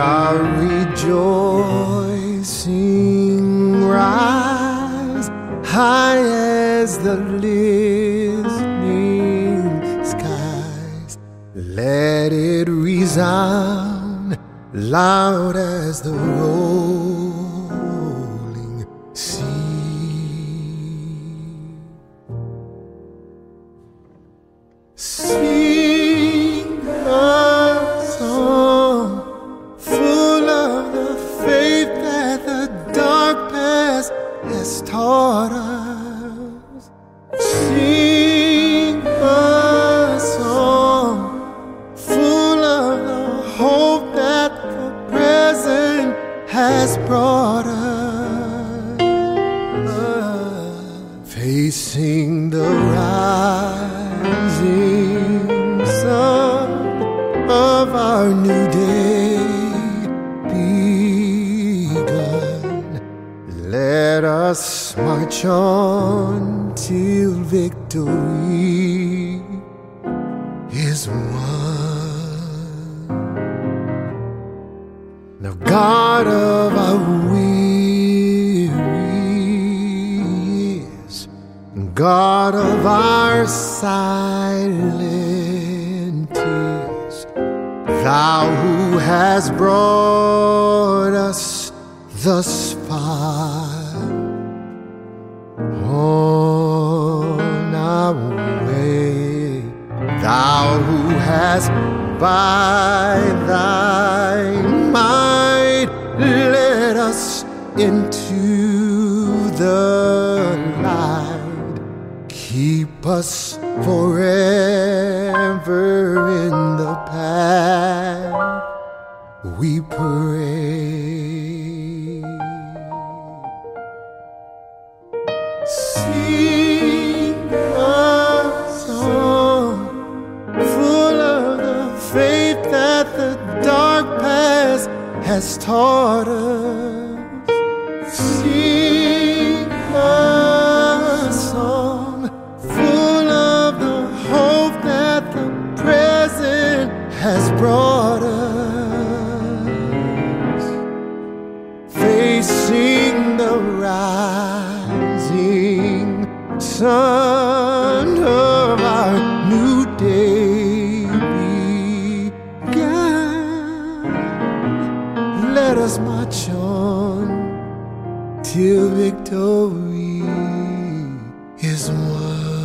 our rejoicing rise high as the listening skies. Let it resound loud as the rolling sea. Sing a song full of the faith that the dark past has taught us. Sing a song full of the hope that the present has brought us. Facing the rising sun of our new day begun, let us march on till victory is won. Now God of our wearies, God of our silent tears, Thou who has brought us thus far, on our way, Thou who hast by Thy might led us into the light, keep us forever in the path, we pray. Sing a song full of the faith that the dark past has taught us. Sing a song full of the hope that the present has brought us. Facing the rising sun of our new day begun, let us march on till victory is won.